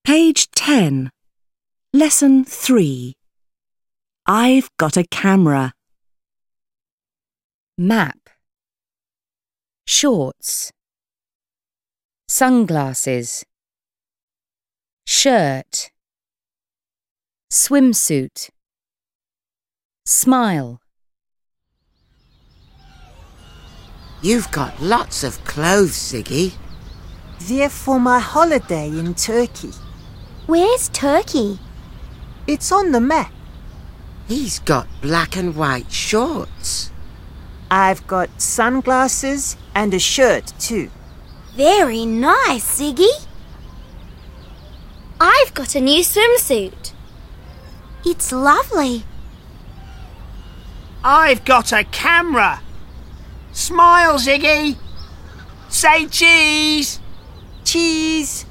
Page 10. Lesson 3. I've got a camera. Map. Shorts. Sunglasses. Shirt. Swimsuit. Smile. You've got lots of clothes, Ziggy. They're for my holiday in Turkey. Where's Turkey? It's on the map. He's got black and white shorts. I've got sunglasses and a shirt too. Very nice, Ziggy. I've got a new swimsuit. It's lovely. I've got a camera. Smile, Ziggy. Say cheese. Cheese.